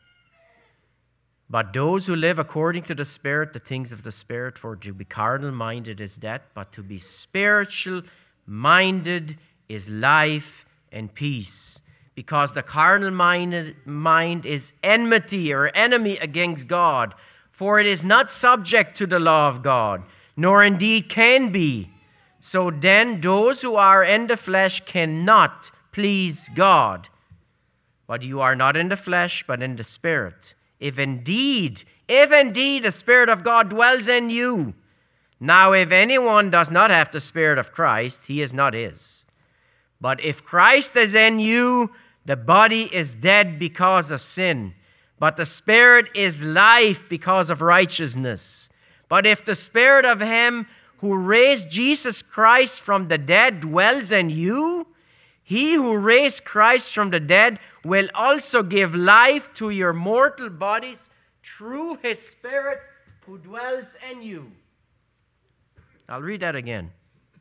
But those who live according to the Spirit, the things of the Spirit, for to be carnal-minded is death, but to be spiritual-minded is life and peace. Because the carnal mind is enmity or enemy against God, for it is not subject to the law of God, nor indeed can be. So then those who are in the flesh cannot please God. But you are not in the flesh, but in the Spirit. If indeed the Spirit of God dwells in you. Now if anyone does not have the Spirit of Christ, he is not his. But if Christ is in you, the body is dead because of sin, but the Spirit is life because of righteousness. But if the Spirit of him who raised Jesus Christ from the dead dwells in you, he who raised Christ from the dead will also give life to your mortal bodies through his Spirit who dwells in you. I'll read that again.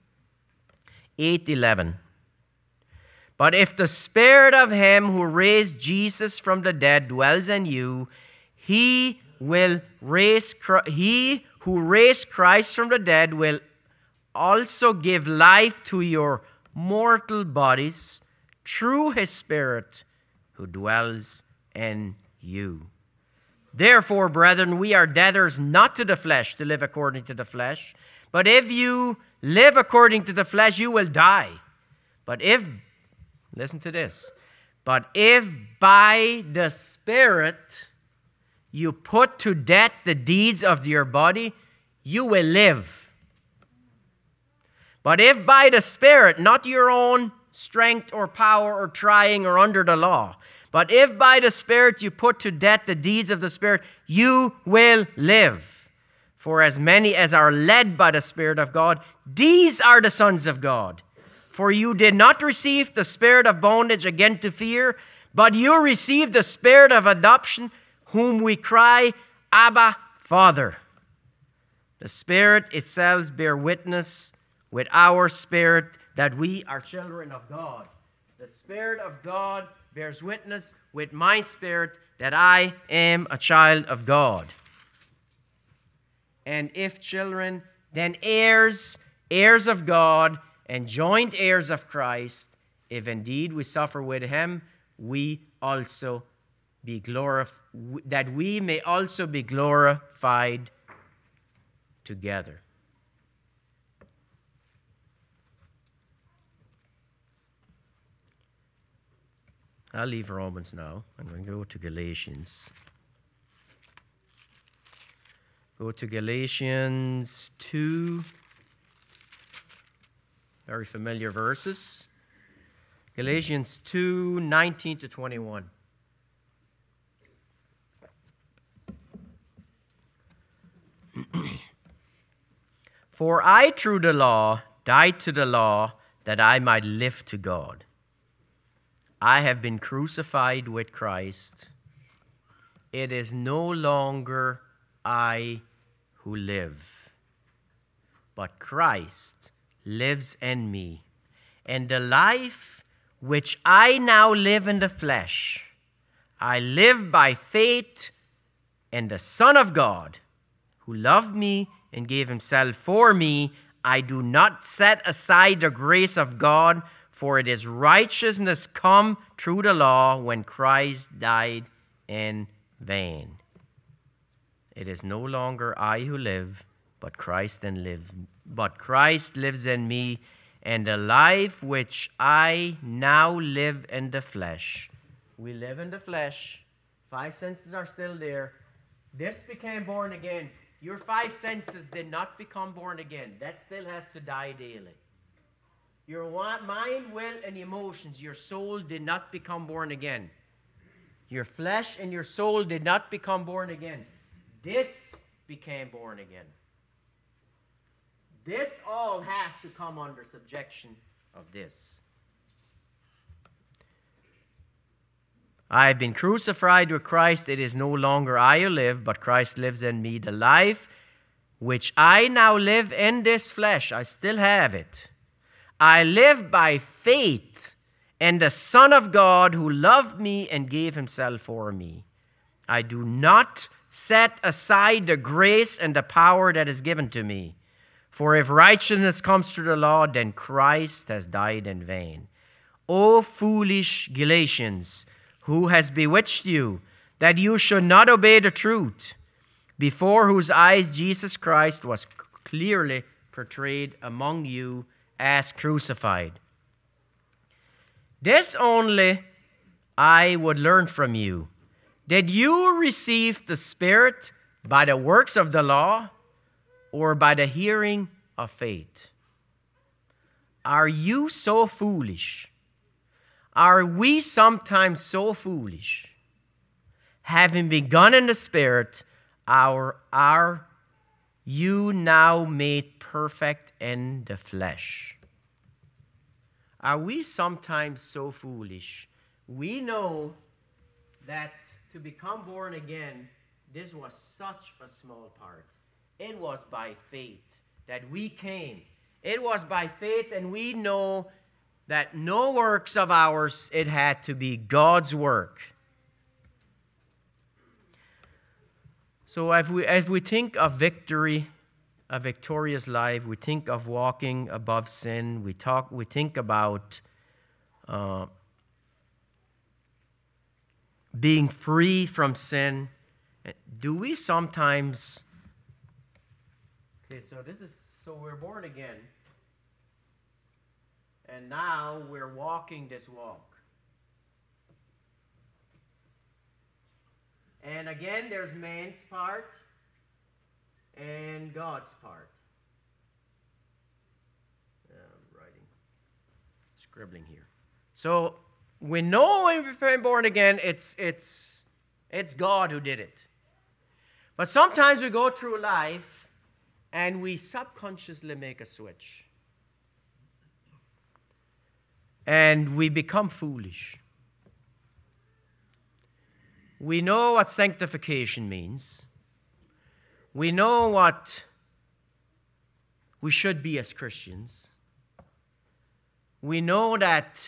8:11. But if the Spirit of him who raised Jesus from the dead dwells in you, he who raised Christ from the dead will also give life to your mortal bodies through his Spirit who dwells in you. Therefore, brethren, we are debtors not to the flesh to live according to the flesh. But if you live according to the flesh, you will die. But if, listen to this, but if by the Spirit you put to death the deeds of your body, you will live. But if by the Spirit, not your own strength or power or trying or under the law, but if by the Spirit you put to death the deeds of the Spirit, you will live. For as many as are led by the Spirit of God, these are the sons of God. For you did not receive the spirit of bondage again to fear, but you received the Spirit of adoption, whom we cry, Abba, Father. The Spirit itself bear witness with our spirit that we are children of God. The Spirit of God bears witness with my spirit that I am a child of God. And if children, then heirs, heirs of God, and joint heirs of Christ, if indeed we suffer with him, we also be glorified, that we may also be glorified together. I'll leave Romans now. I'm going to go to Galatians. Go to Galatians 2. Very familiar verses. Galatians 2, 19 to 21. For I, through the law, died to the law that I might live to God. I have been crucified with Christ. It is no longer I who live, but Christ lives in me. And the life which I now live in the flesh, I live by faith in the Son of God, who loved me and gave himself for me. I do not set aside the grace of God, for it is righteousness come through the law when Christ died in vain. It is no longer I who live, but Christ lives in me, and the life which I now live in the flesh. We live in the flesh. 5 senses are still there. This became born again. Your 5 senses did not become born again. That still has to die daily. Your mind, will, and emotions, your soul did not become born again. Your flesh and your soul did not become born again. This became born again. This all has to come under subjection of this. I have been crucified with Christ. It is no longer I who live, but Christ lives in me. The life which I now live in this flesh, I still have it. I live by faith in the Son of God who loved me and gave himself for me. I do not set aside the grace and the power that is given to me. For if righteousness comes through the law, then Christ has died in vain. O foolish Galatians, who has bewitched you, that you should not obey the truth, before whose eyes Jesus Christ was clearly portrayed among you as crucified? This only I would learn from you. Did you receive the Spirit by the works of the law, or by the hearing of faith? Are you so foolish? Are we sometimes so foolish? Having begun in the Spirit, are you now made perfect in the flesh? Are we sometimes so foolish? We know that to become born again, this was such a small part. It was by faith that we came. It was by faith, and we know that no works of ours, it had to be God's work. So as we think of victory, a victorious life, we think of walking above sin, we think about being free from sin, Do we sometimes... Okay, so we're born again. And now we're walking this walk. And again, there's man's part and God's part. I'm scribbling here. So we know when we've been born again, it's God who did it. But sometimes we go through life and we subconsciously make a switch. And we become foolish. We know what sanctification means. We know what we should be as Christians. We know that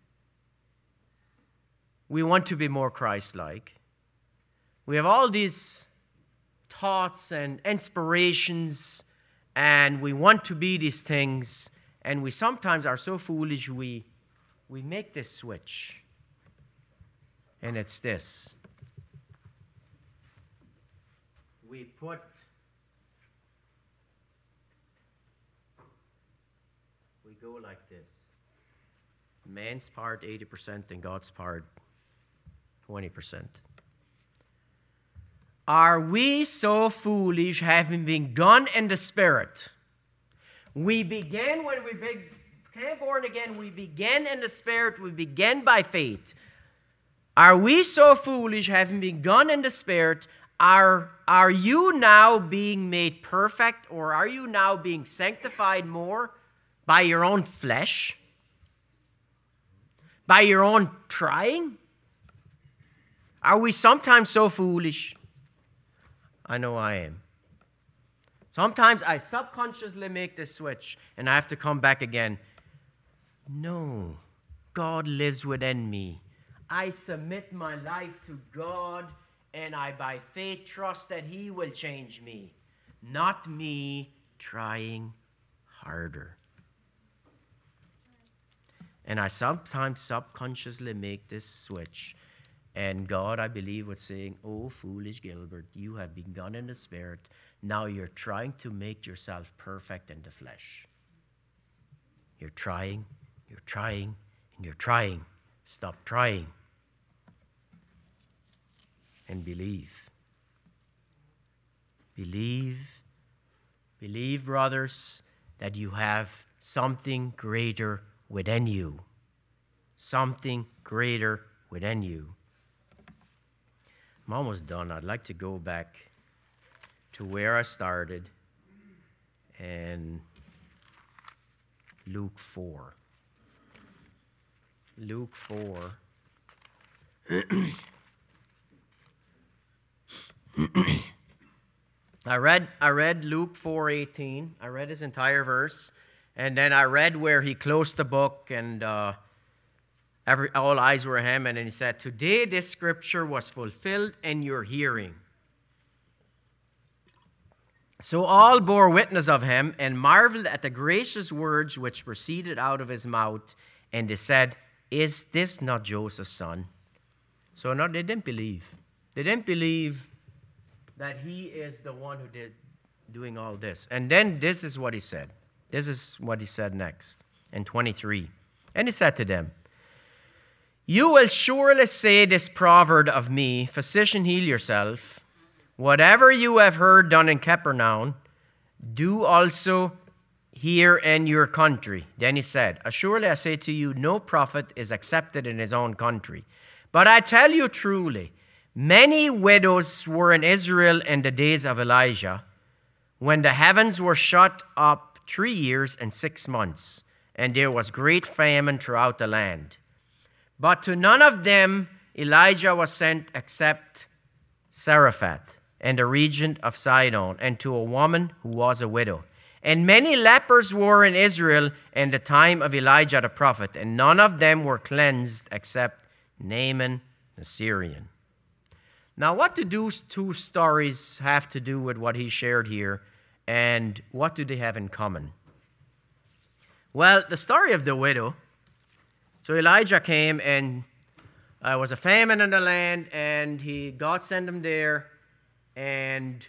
we want to be more Christ-like. We have all these thoughts and inspirations, and we want to be these things, and we sometimes are so foolish we make this switch. And it's this. We go like this. Man's part 80% and God's part 20%. Are we so foolish, having been born in the Spirit? We begin when we became born again, we begin in the Spirit, we begin by faith. Are we so foolish, having been born in the Spirit? Are you now being made perfect, or are you now being sanctified more by your own flesh? By your own trying? Are we sometimes so foolish? I know I am. Sometimes I subconsciously make this switch, and I have to come back again. No, God lives within me. I submit my life to God, and I by faith trust that He will change me, not me trying harder. And I sometimes subconsciously make this switch. And God, I believe, was saying, "Oh, foolish Gilbert, you have begun in the Spirit. Now you're trying to make yourself perfect in the flesh. You're trying, and you're trying. Stop trying. And believe. Believe, brothers, that you have something greater within you. Something greater within you." I'm almost done. I'd like to go back to where I started and Luke 4. Luke 4. I read Luke 4:18. I read his entire verse, and then I read where he closed the book, and all eyes were on him, and then he said, "Today this scripture was fulfilled in your hearing." So all bore witness of him and marveled at the gracious words which proceeded out of his mouth, and they said, "Is this not Joseph's son?" So no, they didn't believe. They didn't believe that he is the one who did doing all this. And then this is what he said. This is what he said next in 23. And he said to them, "You will surely say this proverb of me, 'Physician, heal yourself. Whatever you have heard done in Capernaum, do also here in your country.' Then he said, 'Surely I say to you, no prophet is accepted in his own country. But I tell you truly, many widows were in Israel in the days of Elijah, when the heavens were shut up 3 years and 6 months, and there was great famine throughout the land. But to none of them Elijah was sent except Zarephath in the region of Sidon, and to a woman who was a widow. And many lepers were in Israel in the time of Elijah the prophet, and none of them were cleansed except Naaman the Syrian." Now, what do those two stories have to do with what he shared here, and what do they have in common? Well, the story of the widow. So Elijah came, and there was a famine in the land, and God sent him there, And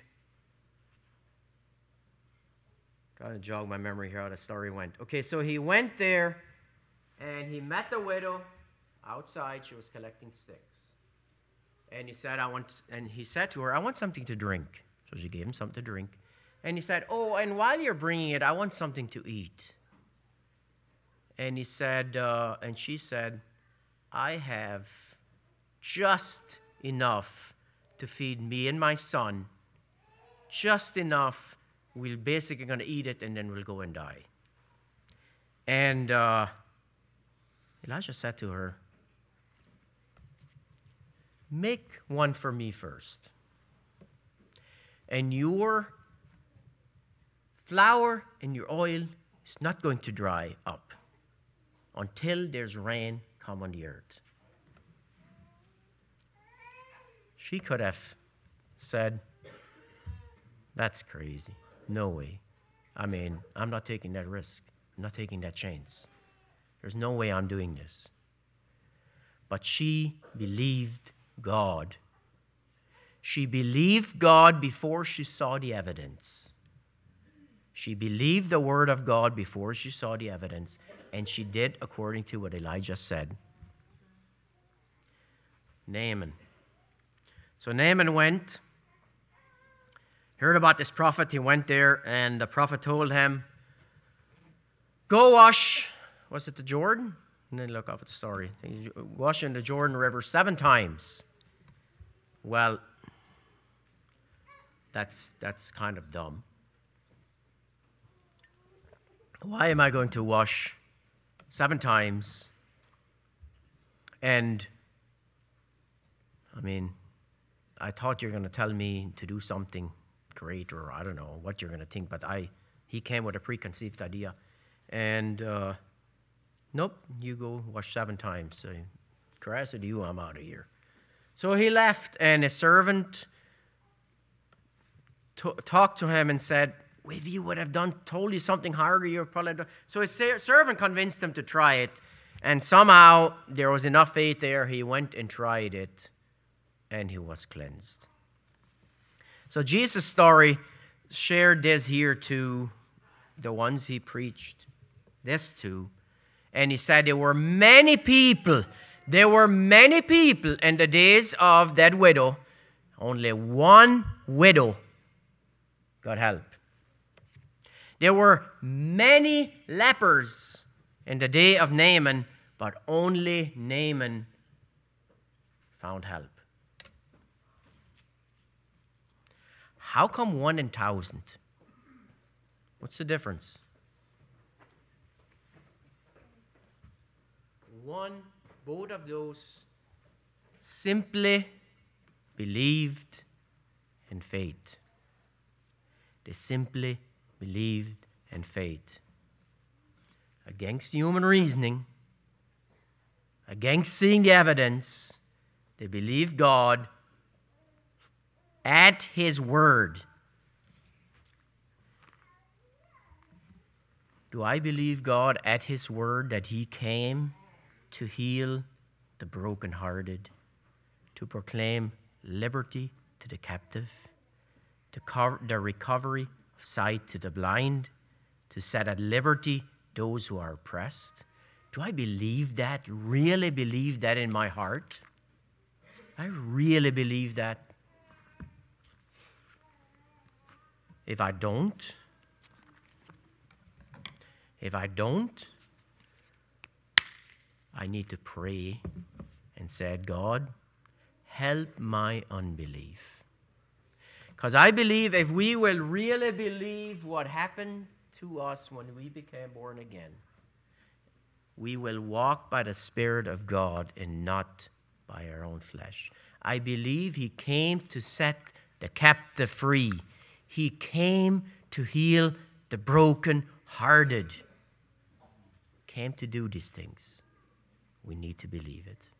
trying to jog my memory here how the story went. Okay, so he went there and he met the widow outside. She was collecting sticks. And he said to her, I want something to drink. So she gave him something to drink. And he said, oh, and while you're bringing it, I want something to eat. And he said, and she said, I have just enough to feed me and my son. Just enough. We're basically going to eat it and then we'll go and die. And Elijah said to her, make one for me first. And your flour and your oil is not going to dry up until there's rain come on the earth. She could have said, that's crazy. No way. I mean, I'm not taking that risk. I'm not taking that chance. There's no way I'm doing this. But she believed God. She believed God before she saw the evidence. She believed the word of God before she saw the evidence, and she did according to what Elijah said. Naaman. So Naaman went, heard about this prophet. He went there, and the prophet told him, go wash, was it the Jordan? And then look up at the story. Wash in the Jordan River 7 times. Well, that's kind of dumb. Why am I going to wash 7 times? And, I mean, I thought you were going to tell me to do something great, or I don't know what you're going to think, but he came with a preconceived idea. And, nope, you go wash 7 times. So, grass to you, I'm out of here. So he left, and his servant talked to him and said, if you would have told you something harder, you would probably done. So his servant convinced him to try it, and somehow there was enough faith there. He went and tried it, and he was cleansed. So Jesus' story shared this here to the ones he preached this to, and he said there were many people in the days of that widow. Only one widow got help. There were many lepers in the day of Naaman, but only Naaman found help. How come 1 in 1,000? What's the difference? Both of those simply believed in faith. They simply believed in faith. Against human reasoning, against seeing the evidence, they believed God at His word. Do I believe God at His word that He came to heal the brokenhearted, to proclaim liberty to the captive, to cover the recovery of sight to the blind, to set at liberty those who are oppressed? Do I believe that, really believe that in my heart? I really believe that. If I don't, I need to pray and say, God, help my unbelief. Because I believe if we will really believe what happened to us when we became born again, we will walk by the Spirit of God and not by our own flesh. I believe He came to set the captive free. He came to heal the broken-hearted. Came to do these things. We need to believe it.